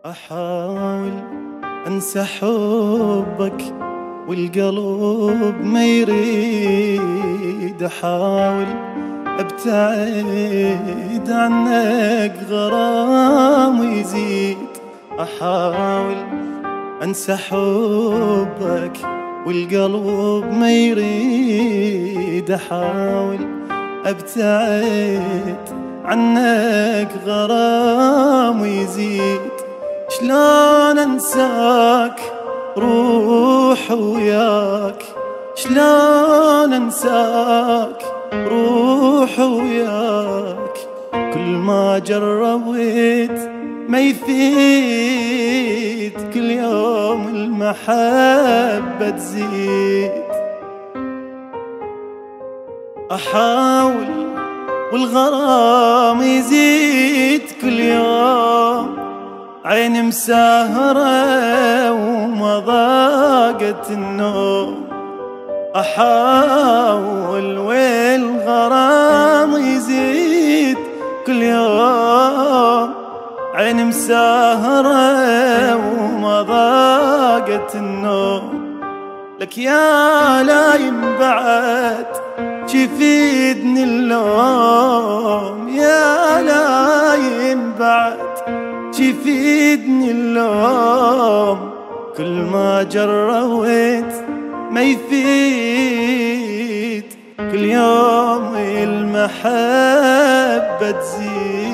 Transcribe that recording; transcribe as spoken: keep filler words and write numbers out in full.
أحاول أنسى حبك والقلب ما يريد، أحاول أبتعد عنك غرام يزيد، أحاول أنسى حبك والقلب ما يريد، أحاول أبتعد عنك غرام يزيد. شلون أنساك روح وياك، شلون أنساك روح وياك، كل ما جربت ما يفيد، كل يوم المحبة تزيد. أحاول والغرام يزيد كل يوم، عيني مسهرة وما ضاقت النوم، أحاول والغرام يزيد كل يوم، عيني مسهرة وما ضاقت النوم. لك يا لايم بعد شفيدني اللوم، يا لايم بعد شفيدني اللوم، كل ما جربت ما يفيد، كل يوم المحبة تزيد.